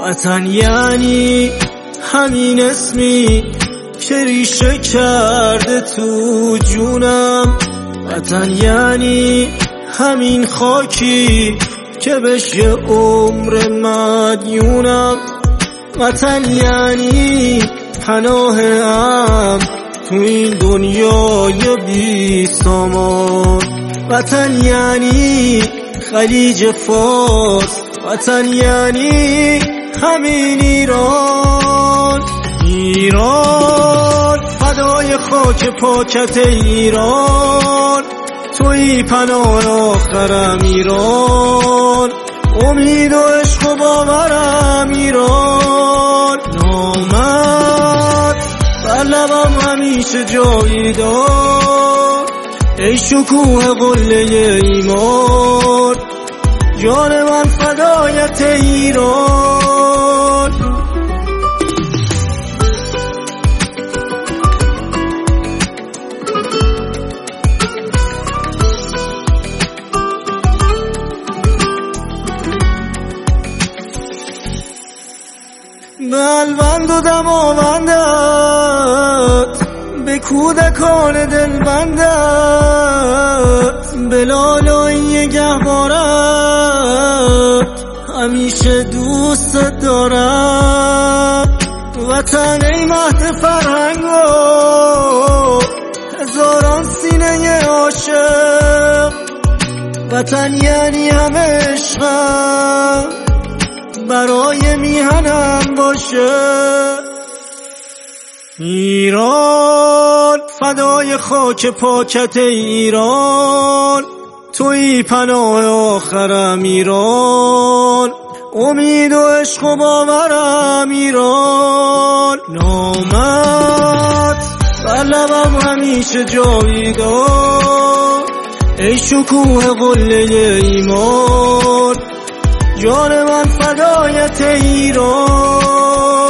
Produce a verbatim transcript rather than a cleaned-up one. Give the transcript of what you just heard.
وطن یعنی همین اسمی که ریشه کرده تو جونم. وطن یعنی همین خاکی که بشه عمر مدیونم. وطن یعنی پناهم تو این دنیای بی سامان. وطن یعنی خلیج فارس. وطن یعنی همین ایران. ایران فدای خاک پاکت ایران، توی پناه آخرم ایران. امید و عشق و باورم ایران. نامت بر لبم همیشه جایی دار، ای شکوه قله ایمان. جان من فدایت ایران. بلبند و دماوندت به کودکان دلبندت، به لالایی گهوارت همیشه دوست دارم. وطن ای مهد فرهنگ و هزاران سینه عاشق. وطن یعنی همه عشقم برای میهنم باشه. ایران فدای خاک پاکت ایران، توی پناه آخرم ایران. امید و عشق و باورم ایران. نامت بر لبم همیشه جایی دار، ای شکوه قله ایمان. جان من فدایت ایران.